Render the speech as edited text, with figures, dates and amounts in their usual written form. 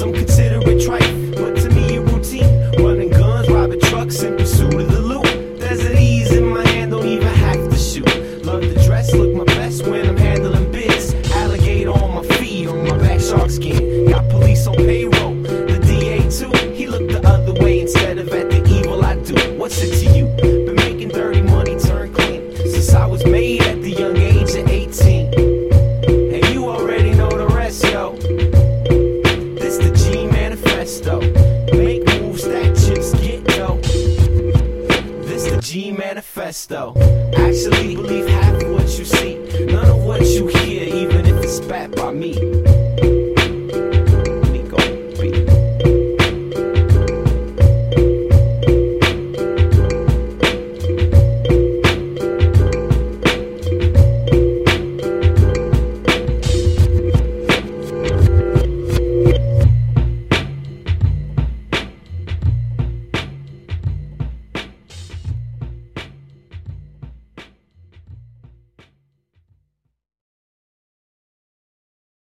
Some consider it trite, but to me it routine. Running guns, robbing trucks in pursuit of the loot. Desert ease in my hand, don't even have to shoot. Love to dress, look my best when I'm handling biz. Alligator on my feet, on my back shark skin. Got police on payroll, the DA too. He looked the other way instead of at the evil I do. What's it to you? Been making dirty money turn clean since I was made at the young age of 18. And you already know the rest, yo. This the G Manifesto. Make moves, stack chips, get dough. This the G Manifesto. Actually believe half of what you see, none of what you hear, even if it's spat by me.